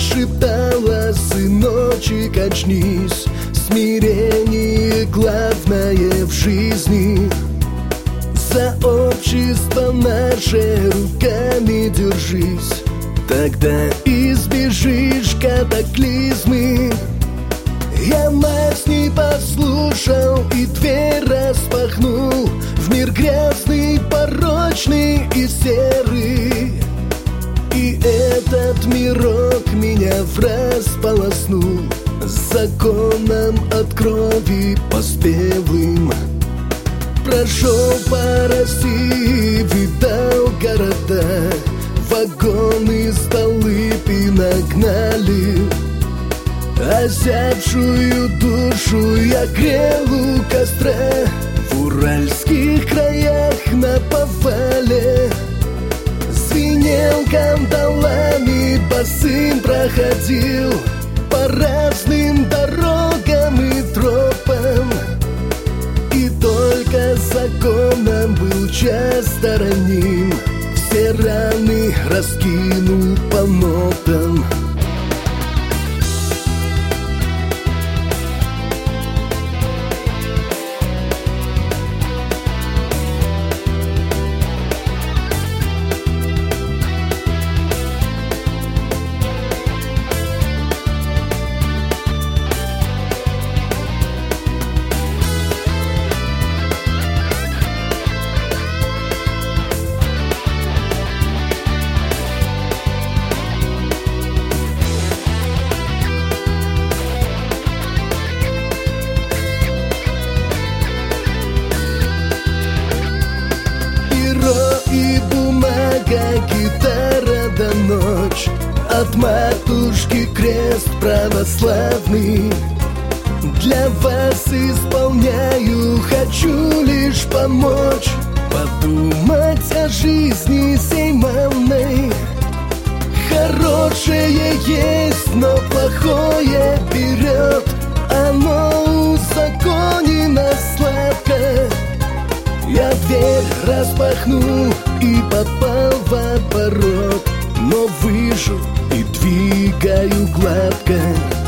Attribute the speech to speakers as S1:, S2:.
S1: шептала: сыночек, очнись, смирение главное в жизни. За общество наше руками держись, тогда избежишь катаклизмы. Я мать не послушал и дверь распахнул в мир грязный, порочный и серый. И этот мирок меня враз полоснул законом от крови поспелым. Прошел по России, видал города, вагоны с Толыпи нагнали. Озябшую душу я грел у костра в уральских краях на повале. Звенел кандалами, босым проходил по разным дорогам и тропам. И только законом был часто раним, все раны раскинул по нотам. И бумага, гитара до ночь, от матушки крест православный. Для вас исполняю, хочу лишь помочь, подумать о жизни сей манной. Хорошее есть, но плохое вперед, оно узаконено сладко. Я дверь распахнул и попал в оборот, но выжил и двигаю гладко.